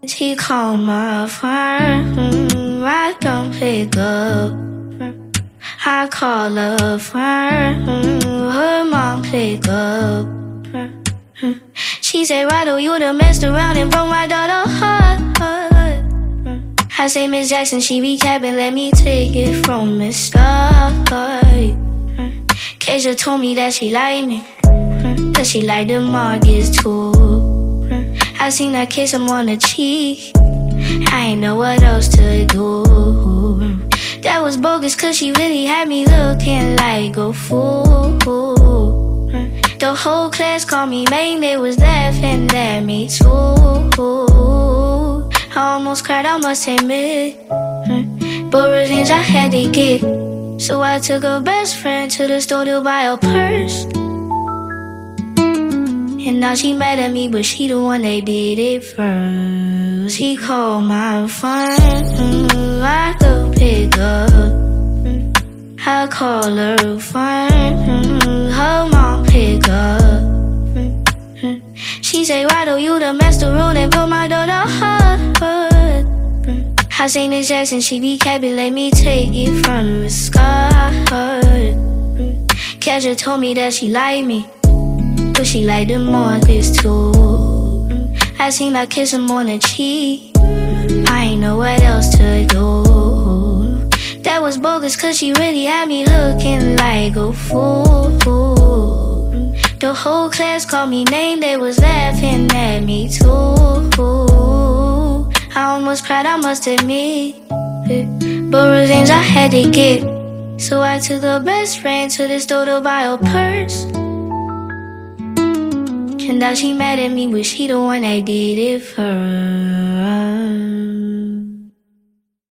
He called my phone, I don't pick up. I call her friend, her mom pick up. She said, why do you done messed around and broke my daughter's heart? I say, Miss Jackson, she be capping, let me take it from the start. Keisha told me that she liked me, that she liked the Marcus too. I seen her kiss him on the cheek, I ain't know what else to do. That was bogus cause she really had me looking like a fool. The whole class called me main, they was laughing at me too. I almost cried, I must admit, but revenge I had to get. So I took her best friend to the store to buy a purse. And now she mad at me, but she the one that did it first. He called my phone, I could pick up. I call her friend, her mom pick up. She say, why do you done messed around and broke my daughter's heart? I say, Miss Jackson, she be capping, let me take it from the start. Kesha told me that she liked me, but she liked the Marcus too. I seen her kiss him on the cheek, I ain't know what else to do. That was bogus cause she really had me looking like a fool. The whole class called me name, they was laughing at me too. I almost cried, I must admit, but revenge I had to get. So I took her best friend to the store to buy a purse. And now she mad at me, but she the one that did it first.